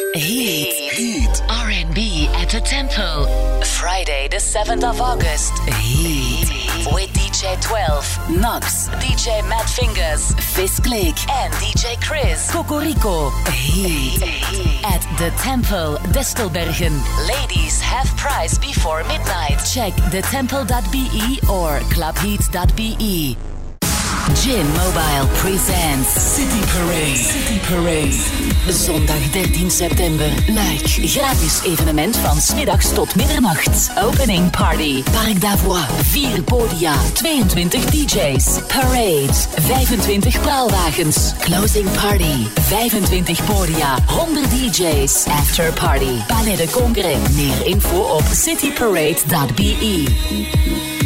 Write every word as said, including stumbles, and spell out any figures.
Heat. Heat. R and B at the Temple. Friday the seventh of August. Heat. With D J twelve, Nox, D J Matt Fingers, Fizz Click, and D J Chris. Cocorico. Heat. At the Temple, Destelbergen. Ladies have price before midnight. Check the temple dot b e or clubheat dot b e. Gin Mobile presents City Parade. City Parade. Zondag dertien september. Like. Gratis evenement van 's middags tot middernacht. Opening party. Parc d'Avoie. Vier podia. tweeëntwintig D J's. Parade. vijfentwintig praalwagens. Closing party. vijfentwintig podia. honderd D J's. After party. Palais de Congrès. Meer info op cityparade dot b e.